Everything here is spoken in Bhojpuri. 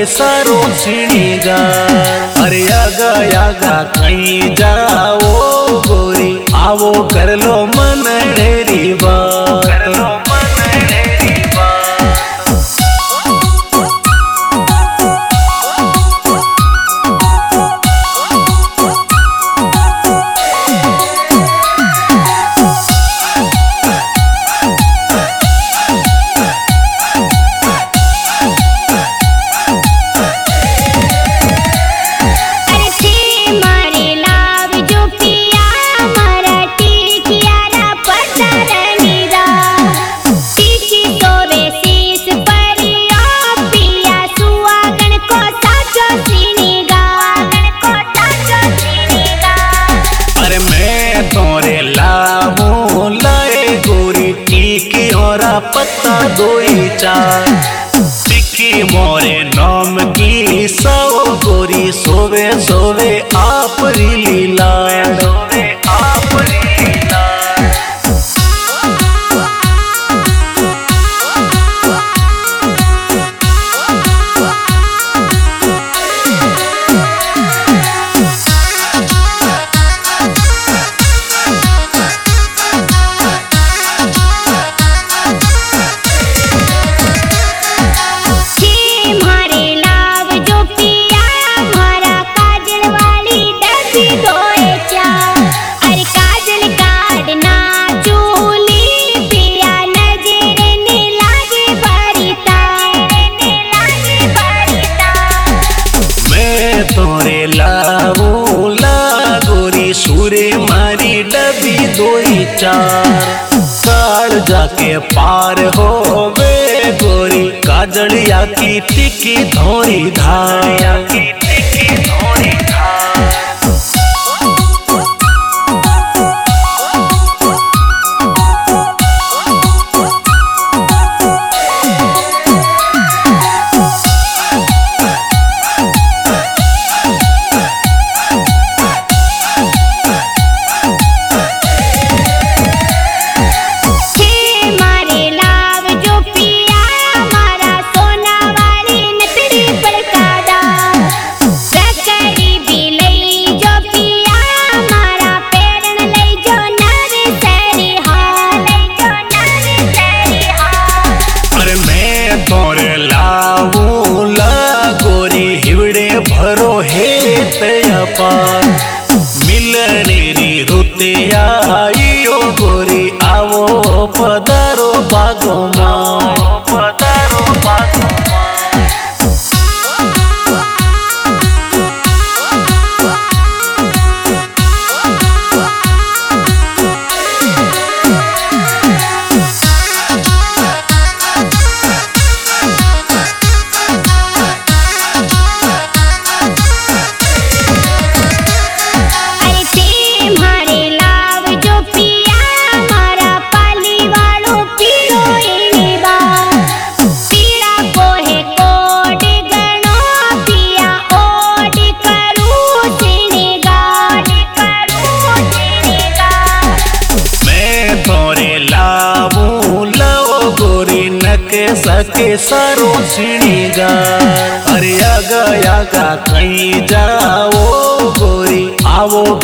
सके सारो श्रृंगार। अरे आगा आगा कहीं जाओ गोरी, आवो कर लो मन ढेरी बात। पत्ता दोई चार टिक्की मोरे नाम की सौ गोरी, सोवे सोवे आप लीला। सूरे मारी डबी दोई चार, काल जाके पार हो वे गोरी, काजलिया की टिकी धोरी धार। भरो हे पार मिलनेरी रुते आइयो गोरी, आवो पधारो बागो माय, पधारो बागो सके सारो श्रृंगार। अरे आगा आगा कहीं जाओ गोरी, आवो